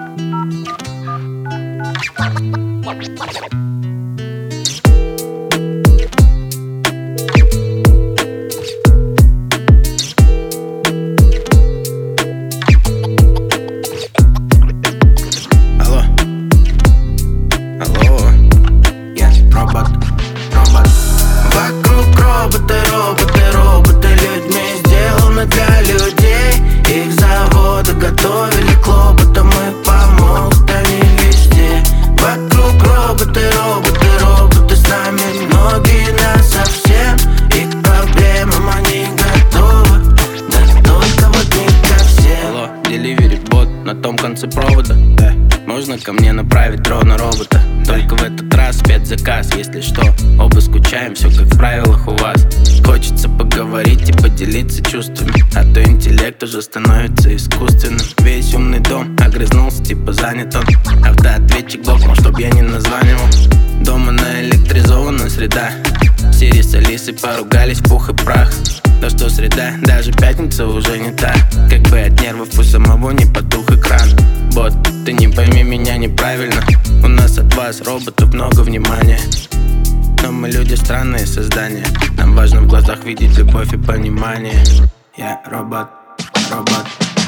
На том конце провода, да. Можно ко мне направить дрона-робота? Только в этот раз спецзаказ, если что. Оба скучаем, все как в правилах у вас. Хочется поговорить и поделиться чувствами, а то интеллект уже становится искусственным. Весь умный дом огрызнулся, типа занят он. Автоответчик блокнул, чтоб я не названивал. Дома наэлектризована среда. Сири с Алисой поругались в пух и прах. Да что среда, даже пятница уже не та. Как бы от нервов у самого не потух экран. Бот, ты не пойми меня неправильно. У нас от вас, роботов, много внимания. Но мы люди странные создания. Нам важно в глазах видеть любовь и понимание. Я робот, робот.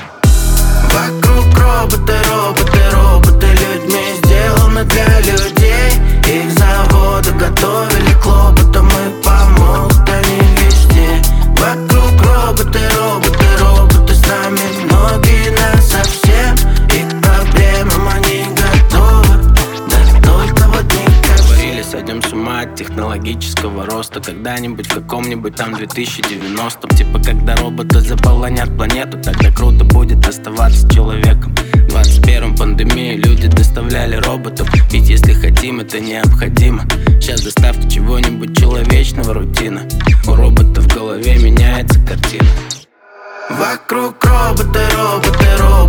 Вокруг роботы, роботы, роботы. Людьми сделаны для людей. Их заводы готовили к хлопотам и помогут они везде. Вокруг роботы, роботы, роботы. С нами многие насовсем. И к проблемам они готовы. Да только вот никак. Говорили, сойдем с ума от технологического роста. Когда-нибудь в каком-нибудь там 2090-м. Типа когда роботы заполонят планету, тогда круто будет оставаться человеком. В 21-м пандемии люди доставляли роботов. Ведь если хотим, это необходимо. Сейчас доставка чего-нибудь человечного рутина. У робота в голове меняется картина. Вокруг роботы, роботы, роботы.